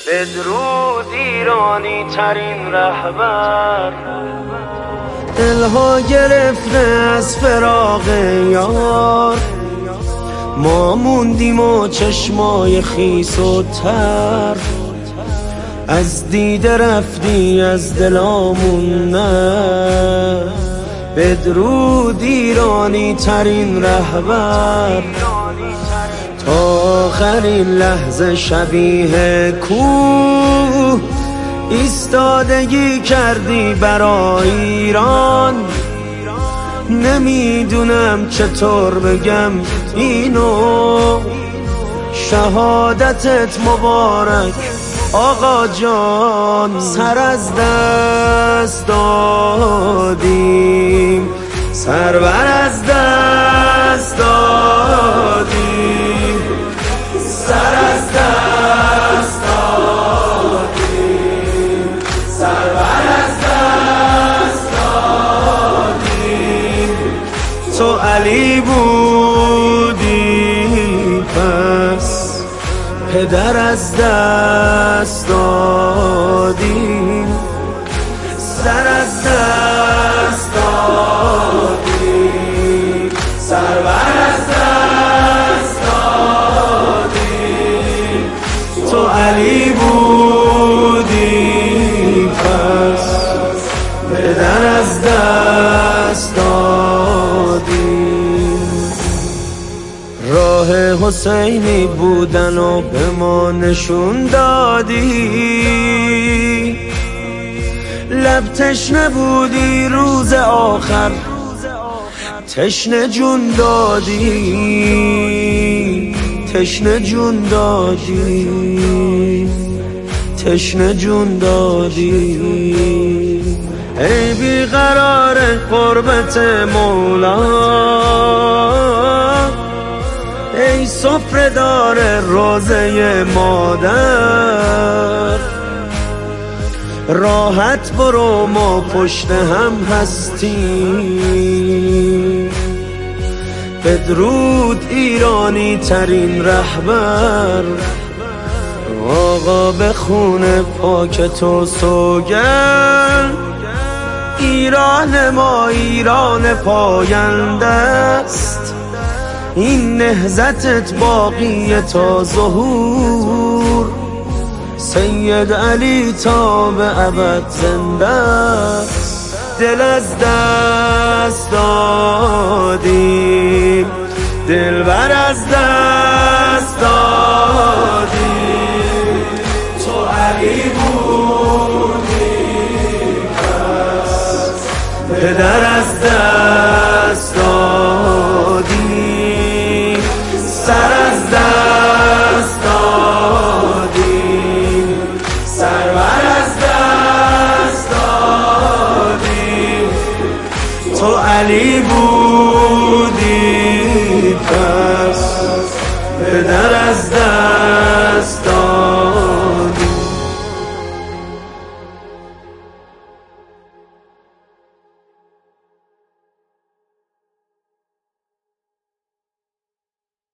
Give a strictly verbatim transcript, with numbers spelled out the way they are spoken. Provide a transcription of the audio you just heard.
بدرود ایرانی ترین رهبر. دلها گرفته از فراق یار، ما موندیم و چشمای خیس و تر. از دیده رفتی از دلامون نه، بدرود ایرانی ترین رهبر. تا آخرین لحظه شبیه کوه ایستادگی کردی برای ایران. نمیدونم چطور بگم اینو، شهادتت مبارک آقا جان. سر از دست دادیم، سرور از دست دادیم، سر از دست دادیم، سرور از دست دادیم. تو علی بودی پس پدر از دست دادیم، سر از دست دادیم، سرور از دست دادیم. تو علی بودی پس پدر از دست دادیم. راه حسینی بودن و به ما نشون دادی، لب تشنه بودی روز آخر تشنه جون دادی، تشنه جون دادی، تشنه جون دادی. ای بیقرار قربت مولا، ای سفره دار روزه مادر. راحت برو ما پشت هم هستیم، بدرود ایرانی ترین رهبر. آقا به خون پاک تو سوگند، ایران ما ایران پاینده است. این نهضتت باقی تا ظهور، سید علی تا به ابد زنده است. دل از دست دادیم، دلبر از دست دادیم. تو علی بودی پس پدر از دست دادیم، سر از دست دادیم، سرور از دست دادیم. تو علی